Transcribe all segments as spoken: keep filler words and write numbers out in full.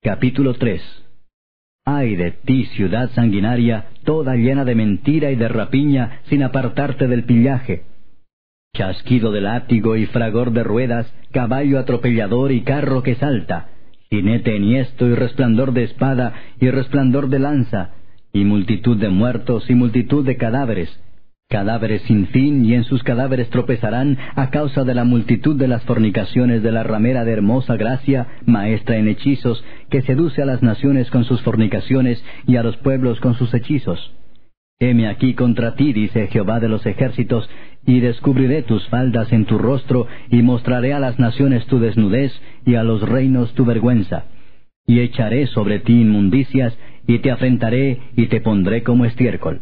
Capítulo tres. Ay de ti, ciudad sanguinaria, toda llena de mentira y de rapiña, sin apartarte del pillaje. Chasquido de látigo y fragor de ruedas, caballo atropellador y carro que salta, jinete enhiesto y resplandor de espada y resplandor de lanza, y multitud de muertos y multitud de cadáveres, cadáveres sin fin, y en sus cadáveres tropezarán a causa de la multitud de las fornicaciones de la ramera de hermosa gracia, maestra en hechizos, que seduce a las naciones con sus fornicaciones y a los pueblos con sus hechizos. Heme aquí contra ti, dice Jehová de los ejércitos, y descubriré tus faldas en tu rostro, y mostraré a las naciones tu desnudez, y a los reinos tu vergüenza. Y echaré sobre ti inmundicias, y te afrentaré, y te pondré como estiércol.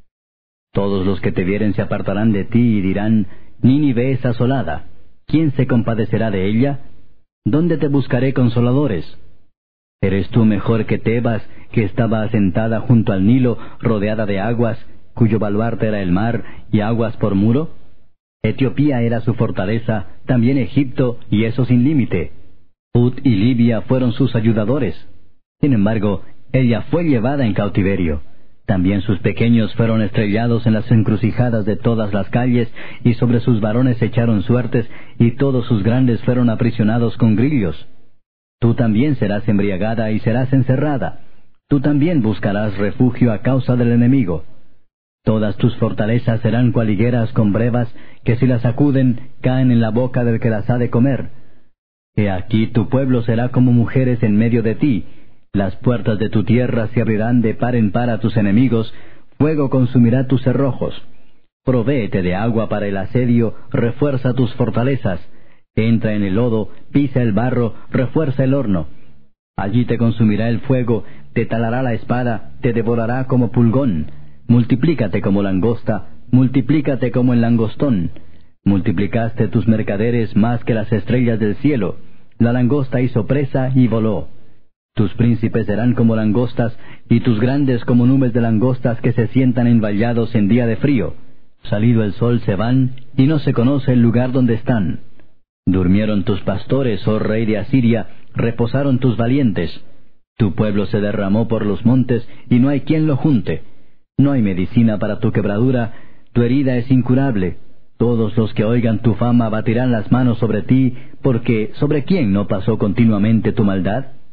Todos los que te vieren se apartarán de ti y dirán, Nínive es asolada. ¿Quién se compadecerá de ella? ¿Dónde te buscaré consoladores? ¿Eres tú mejor que Tebas, que estaba asentada junto al Nilo, rodeada de aguas, cuyo baluarte era el mar, y aguas por muro? Etiopía era su fortaleza, también Egipto, y eso sin límite. Put y Libia fueron sus ayudadores. Sin embargo, ella fue llevada en cautiverio. También sus pequeños fueron estrellados en las encrucijadas de todas las calles, y sobre sus varones echaron suertes, y todos sus grandes fueron aprisionados con grillos. Tú también serás embriagada y serás encerrada. Tú también buscarás refugio a causa del enemigo. Todas tus fortalezas serán cual higueras con brevas, que si las sacuden, caen en la boca del que las ha de comer. He aquí tu pueblo será como mujeres en medio de ti. Las puertas de tu tierra se abrirán de par en par a tus enemigos, fuego consumirá tus cerrojos. Provéete de agua para el asedio, refuerza tus fortalezas. Entra en el lodo, pisa el barro, refuerza el horno. Allí te consumirá el fuego, te talará la espada, te devorará como pulgón. Multiplícate como langosta, multiplícate como el langostón. Multiplicaste tus mercaderes más que las estrellas del cielo. La langosta hizo presa y voló. Tus príncipes serán como langostas, y tus grandes como nubes de langostas que se sientan en vallados en día de frío. Salido el sol se van, y no se conoce el lugar donde están. Durmieron tus pastores, oh rey de Asiria, reposaron tus valientes. Tu pueblo se derramó por los montes, y no hay quien lo junte. No hay medicina para tu quebradura, tu herida es incurable. Todos los que oigan tu fama batirán las manos sobre ti, porque ¿sobre quién no pasó continuamente tu maldad?